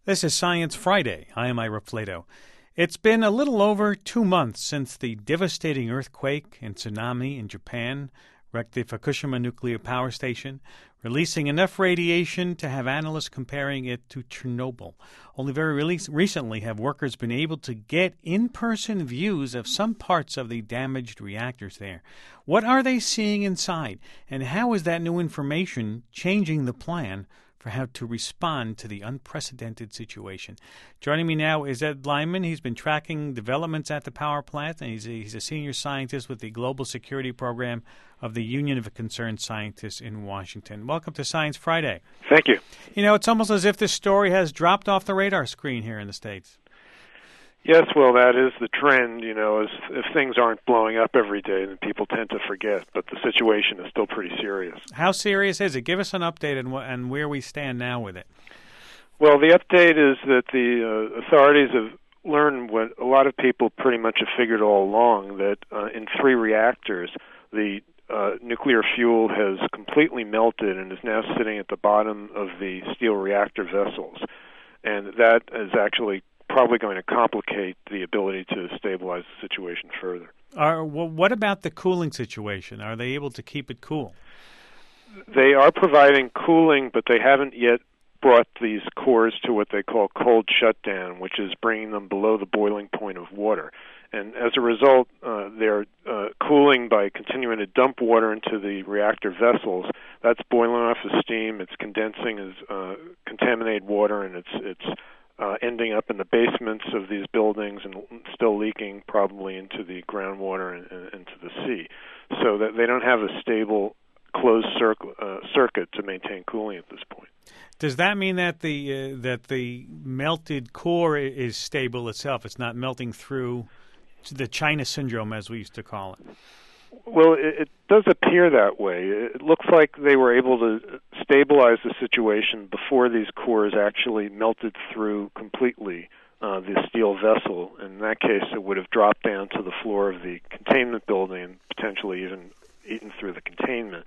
This is Science Friday. I am Ira Flato. It's been a little over 2 months since the devastating earthquake and tsunami in Japan wrecked the Fukushima nuclear power station, releasing enough radiation to have analysts comparing it to Chernobyl. Only very recently have workers been able to get in-person views of some parts of the damaged reactors there. What are they seeing inside, and how is that new information changing the plan for how to respond to the unprecedented situation? Joining me now is Ed Lyman. He's been tracking developments at the power plant, and he's a senior scientist with the Global Security Program of the Union of Concerned Scientists in Washington. Welcome to Science Friday. Thank you. You know, it's almost as if this story has dropped off the radar screen here in the States. Yes, well, that is the trend, as if things aren't blowing up every day, then people tend to forget, but the situation is still pretty serious. How serious is it? Give us an update and where we stand now with it. Well, the update is that the authorities have learned what a lot of people pretty much have figured all along, that in 3 reactors, the nuclear fuel has completely melted and is now sitting at the bottom of the steel reactor vessels. And that is actually probably going to complicate the ability to stabilize the situation further. What about the cooling situation? Are they able to keep it cool? They are providing cooling, but they haven't yet brought these cores to what they call cold shutdown, which is bringing them below the boiling point of water. And as a result, they're cooling by continuing to dump water into the reactor vessels. That's boiling off the steam. It's condensing as contaminated water, and it's ending up in the basements of these buildings and still leaking probably into the groundwater and into the sea. So that they don't have a stable closed circuit to maintain cooling at this point. Does that mean that the melted core is stable itself? It's not melting through the China syndrome, as we used to call it? Well, it does appear that way. It looks like they were able to stabilize the situation before these cores actually melted through completely the steel vessel. In that case, it would have dropped down to the floor of the containment building and potentially even eaten through the containment.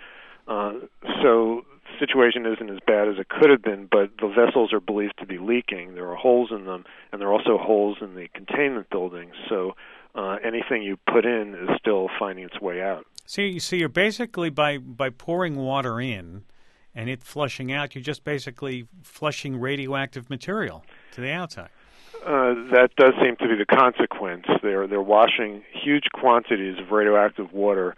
So the situation isn't as bad as it could have been, but the vessels are believed to be leaking. There are holes in them, and there are also holes in the containment buildings. So anything you put in is still finding its way out. So you're basically, by pouring water in and it flushing out, you're just basically flushing radioactive material to the outside. That does seem to be the consequence. They're washing huge quantities of radioactive water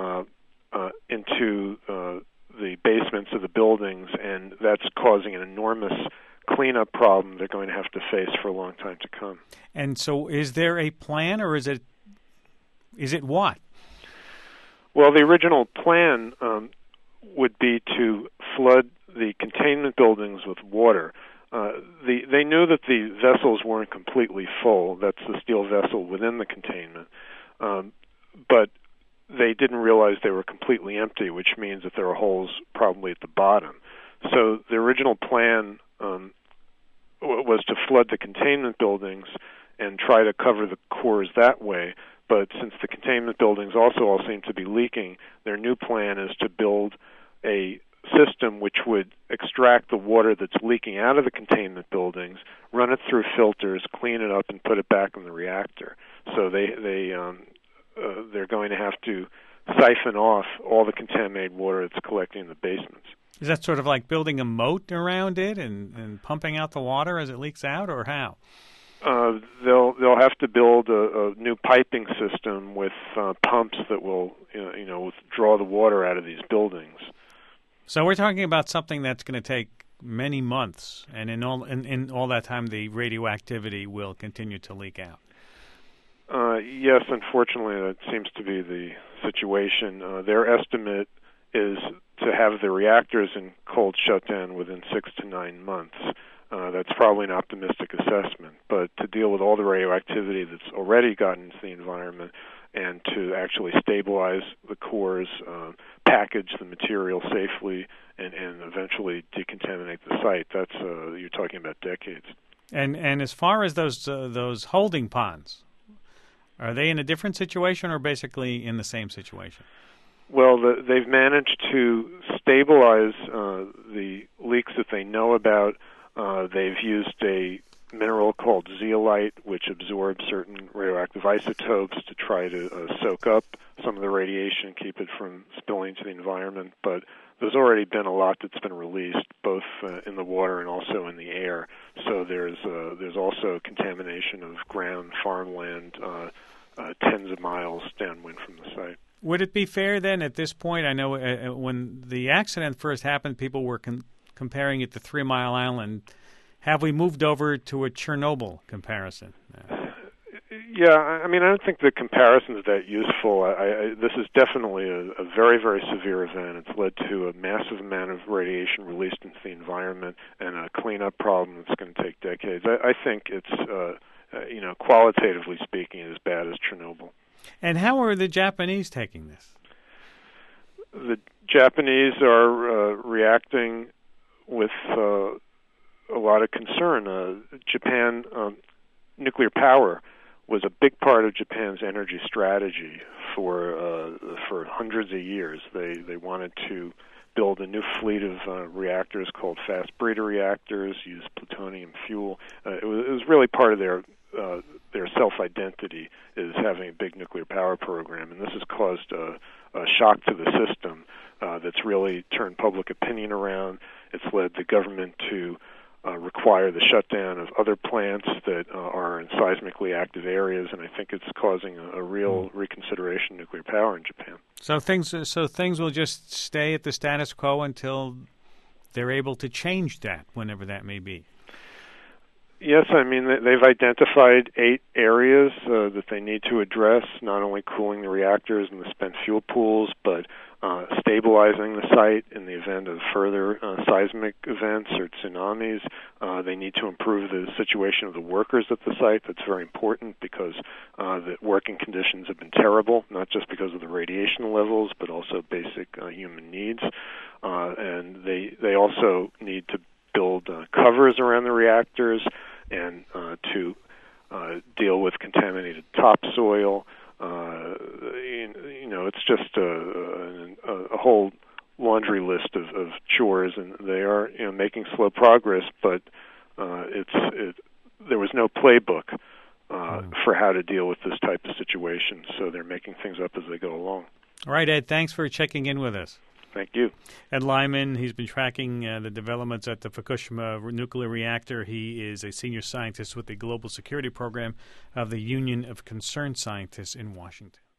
into the basements of the buildings, and that's causing an enormous cleanup problem they're going to have to face for a long time to come. And so is there a plan, or is it what? Well, the original plan would be to flood the containment buildings with water. They knew that the vessels weren't completely full. That's the steel vessel within the containment. But they didn't realize they were completely empty, which means that there are holes probably at the bottom. So the original plan was to flood the containment buildings and try to cover the cores that way. But since the containment buildings also all seem to be leaking, their new plan is to build a system which would extract the water that's leaking out of the containment buildings, run it through filters, clean it up, and put it back in the reactor. So they're going to have to siphon off all the contaminated water that's collecting in the basements. Is that sort of like building a moat around it and pumping out the water as it leaks out, or how? They'll have to build a new piping system with pumps that will withdraw the water out of these buildings. So we're talking about something that's going to take many months, and in all that time, the radioactivity will continue to leak out. Yes, unfortunately, that seems to be the situation. Their estimate is to have the reactors in cold shutdown within 6 to 9 months. That's probably an optimistic assessment, but to deal with all the radioactivity that's already gotten into the environment and to actually stabilize the cores, package the material safely, and eventually decontaminate the site, that's you're talking about decades. And as far as those holding ponds, are they in a different situation or basically in the same situation? Well, they've managed to stabilize the leaks that they know about They've used a mineral called zeolite, which absorbs certain radioactive isotopes to try to soak up some of the radiation, keep it from spilling into the environment. But there's already been a lot that's been released, both in the water and also in the air. So there's also contamination of ground, farmland, tens of miles downwind from the site. Would it be fair then at this point? I know when the accident first happened, people were comparing it to 3 Mile Island. Have we moved over to a Chernobyl comparison? Yeah, I mean, I don't think the comparison is that useful. This is definitely a very, very severe event. It's led to a massive amount of radiation released into the environment and a cleanup problem that's going to take decades. I think it's, qualitatively speaking, as bad as Chernobyl. And how are the Japanese taking this? The Japanese are reacting with a lot of concern. Japan, nuclear power was a big part of Japan's energy strategy for hundreds of years. They wanted to build a new fleet of reactors called fast breeder reactors, use plutonium fuel. It was really part of their self-identity is having a big nuclear power program, and this has caused a shock to the system that's really turned public opinion around. It's led the government to require the shutdown of other plants that are in seismically active areas, and I think it's causing a real reconsideration of nuclear power in Japan. So things will just stay at the status quo until they're able to change that, whenever that may be. Yes, I mean, they've identified 8 areas that they need to address, not only cooling the reactors and the spent fuel pools, but stabilizing the site in the event of further seismic events or tsunamis. They need to improve the situation of the workers at the site. That's very important because the working conditions have been terrible, not just because of the radiation levels, but also basic human needs. And they also need to build covers around the reactors and to deal with contaminated topsoil. It's just a whole laundry list of chores, and they are making slow progress. But there was no playbook for how to deal with this type of situation, so they're making things up as they go along. All right, Ed. Thanks for checking in with us. Thank you. Ed Lyman, he's been tracking the developments at the Fukushima nuclear reactor. He is a senior scientist with the Global Security Program of the Union of Concerned Scientists in Washington.